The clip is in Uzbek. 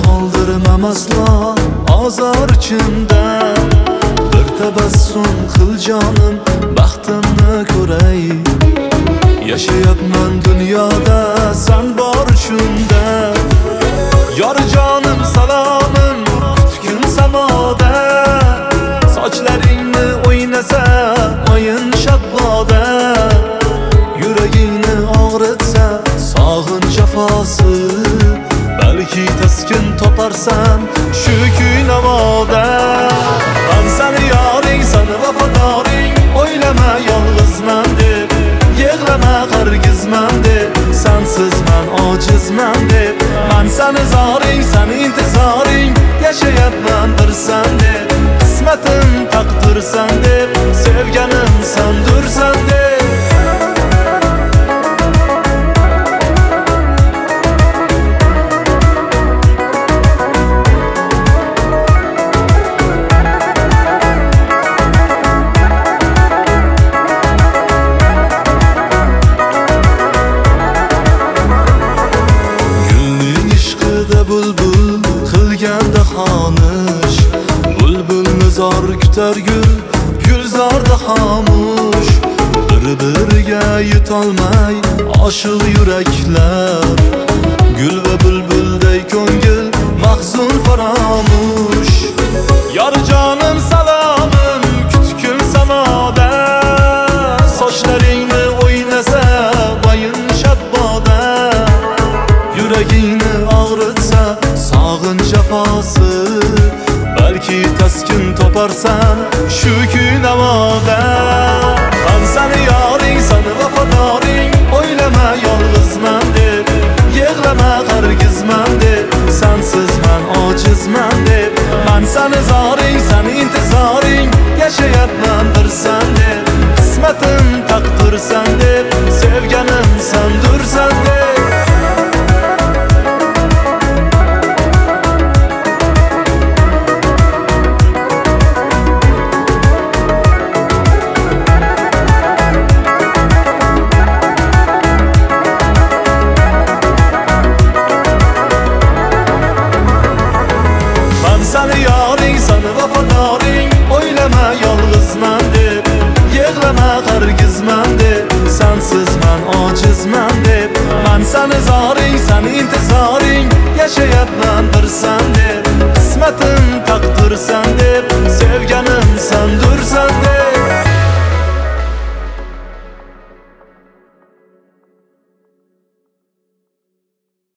qoldirmam aslo ozor ichimda. Bir tabassum qil jonim, baxtimni ko'ray. Yashayapman dunyoda sen bor shunda. Yor jonim salomim kutgin samoda. Sochlaringni o'ynasa o'yin shabboda. Yuragingni og'ritsa sog'in jafosi. Balki taskin toparsan shu kuy navoda. Men seni yoring, seni vafadoring. O'ylama yolg'izman deb, yig'lama hargizman deb. Sensiz men ojizman deb. Men seni zoring, seni intizoring. Yashayapman bir sen deb. Qismatim taqdirsan deb, sevganim sendursan deb. Bulbul qilganda xonish, bulbulni zor kutar gul, gulzorda xomush. Bir-biriga yetolmay oshiq yuraklar, gul va bulbulday ko'ngil mahzun faromush. Yor jonim salomim kutgin samoda. Sochlaringni o'ynasa o'yin shabboda. Yuragingni og'ritsa sog'in jafosi. Balki taskin toparsan shu kuy navoda. Men seni yoring, seni vafadoring. O'ylama yolg'izman deb, yig'lama hargizman deb. Sensiz men ojizman deb. Men seni zoring, seni intizoring. Yashayapman bir sen deb. Qismatim taqdirsan deb, sevganim sendursan deb. Seni yoring, seni vafadoring. O'ylama yolg'izman deb, yig'lama hargizman deb. Sensiz men ojizman deb. Men seni zoring, seni intizoring. Yashayapman bir sen deb.